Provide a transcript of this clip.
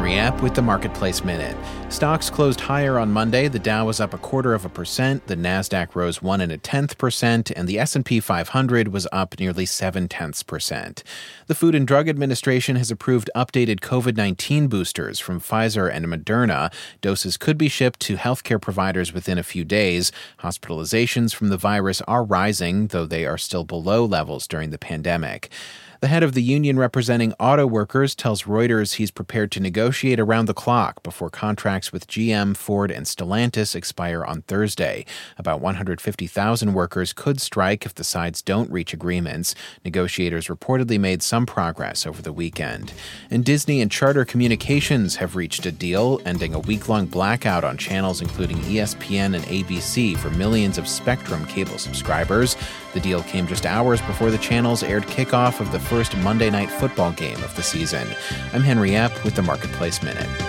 Henry Epp with the Marketplace Minute. Stocks closed higher on Monday. The Dow was up 0.25%, the Nasdaq rose 1.1%, and the S&P 500 was up nearly 0.7%. The Food and Drug Administration has approved updated COVID-19 boosters from Pfizer and Moderna. Doses could be shipped to healthcare providers within a few days. Hospitalizations from the virus are rising, though they are still below levels during the pandemic. The head of the union representing auto workers tells Reuters he's prepared to negotiate around the clock before contracts with GM, Ford, and Stellantis expire on Thursday. About 150,000 workers could strike if the sides don't reach agreements. Negotiators reportedly made some progress over the weekend. And Disney and Charter Communications have reached a deal, ending a week-long blackout on channels including ESPN and ABC for millions of Spectrum cable subscribers. The deal came just hours before the channels aired kickoff of the first Monday Night Football game of the season. I'm Henry Epp with the Marketplace Minute.